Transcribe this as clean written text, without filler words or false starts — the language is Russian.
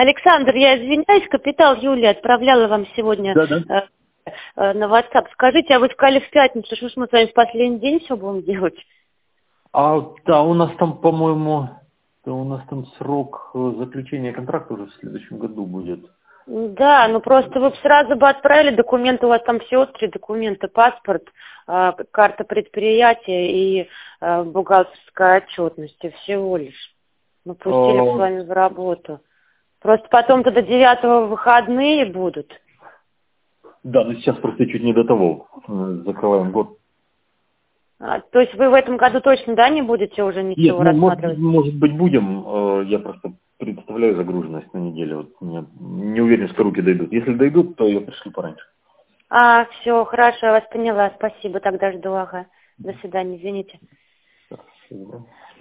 Александр, я извиняюсь, капитал Юлия отправляла вам сегодня Да. на WhatsApp. Скажите, а вы сказали в пятницу, что мы с вами в последний день все будем делать? Да, у нас там, по-моему, у нас там срок заключения контракта уже в следующем году будет. Да, ну просто вы бы сразу бы отправили документы, у вас там всего 3 документа: паспорт, карта предприятия и бухгалтерская отчетность, и всего лишь. Мы пустили бы с вами в работу. Просто потом тогда 9-го выходные будут. Да, но сейчас просто чуть не до того. Закрываем год. То есть вы в этом году точно, да, не будете уже ничего Нет, рассматривать? может быть будем. Я просто представляю загруженность на неделю. Вот не уверен, что руки дойдут. Если дойдут, то я пришлю пораньше. Все, хорошо, я вас поняла. Спасибо, тогда жду, ага. До свидания, извините. Спасибо.